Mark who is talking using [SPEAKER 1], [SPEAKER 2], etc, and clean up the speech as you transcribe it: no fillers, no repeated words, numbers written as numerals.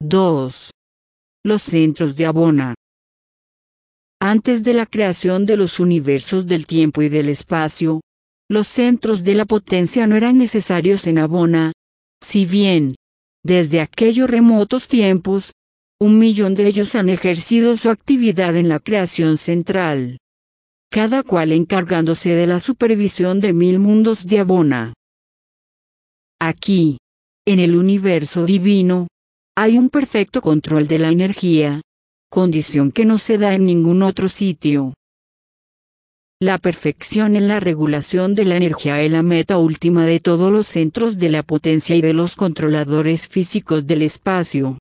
[SPEAKER 1] 2. Los centros de Abona. Antes de la creación de los universos del tiempo y del espacio, los centros de la potencia no eran necesarios en Abona, si bien, desde aquellos remotos tiempos, 1.000.000 de ellos han ejercido su actividad en la creación central, cada cual encargándose de la supervisión de 1.000 mundos de Abona. Aquí, en el universo divino, hay un perfecto control de la energía, condición que no se da en ningún otro sitio. La perfección en la regulación de la energía es la meta última de todos los centros de la potencia y de los controladores físicos del espacio.